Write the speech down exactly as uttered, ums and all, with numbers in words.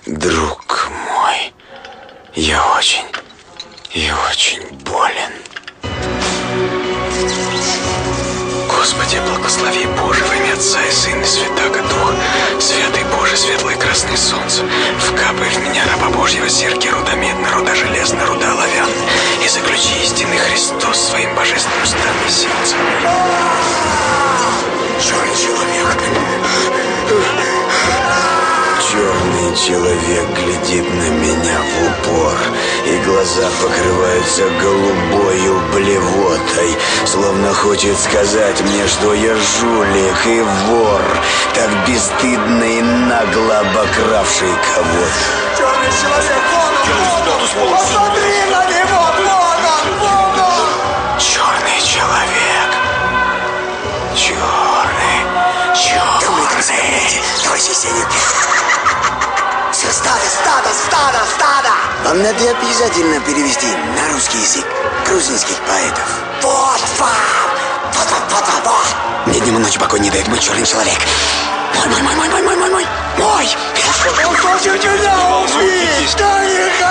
Друг мой, я очень и очень болен. Господи, благослови Боже во имя Отца и Сына и Святаго Духа, Святый Боже, светлое красное солнце, вкапай в меня, раба Божьего, серьги руда медная, руда железная, руда оловянная, и заключи истинный Христос своим божественным устами и сердцем. Черный человек. Черный человек глядит на меня в упор, и глаза покрываются голубою блевотой, словно хочет сказать мне, что я жулик и вор, так бесстыдно и нагло обокравший кого-то. Черный человек, вон он, вон он! Посмотри на него, вон он, вон он! Черный человек. Черный, черный. Давай священник. Все, стадо, стадо, стадо, стадо! Вам надо обязательно перевести на русский язык грузинских поэтов. Вот вам! Вот, вот, вот, вот, вот! Мне днем и ночью покой не дает мой черный человек. Мой, мой, мой, мой, мой, мой, мой, мой! Он хочет меня убить! Да не